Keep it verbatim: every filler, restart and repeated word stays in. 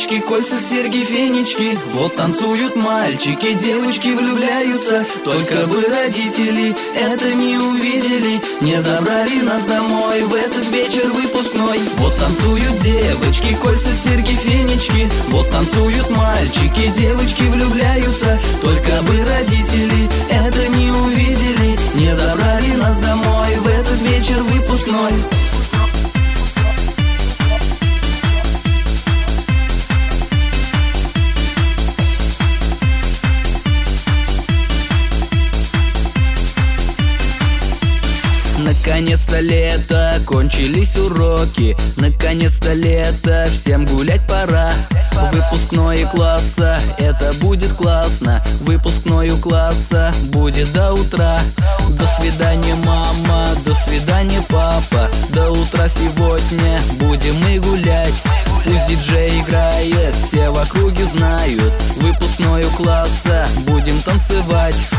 девочки, кольца, серьги, фенечки. Вот танцуют мальчики, девочки влюбляются. Только бы родители это не увидели, не забрали нас домой в этот вечер выпускной. Вот танцуют девочки, кольца, серьги, фенечки. Вот танцуют мальчики, девочки влюбляются. Только бы родители это не увидели, не забрали нас домой в этот вечер выпускной. Наконец-то лето, кончились уроки. Наконец-то лето, всем гулять пора. Выпускной класса, это будет классно. Выпускной у класса будет до утра. До свидания, мама, до свидания, папа. До утра сегодня будем мы гулять. Пусть диджей играет, все в округе знают. Выпускной у класса будем танцевать.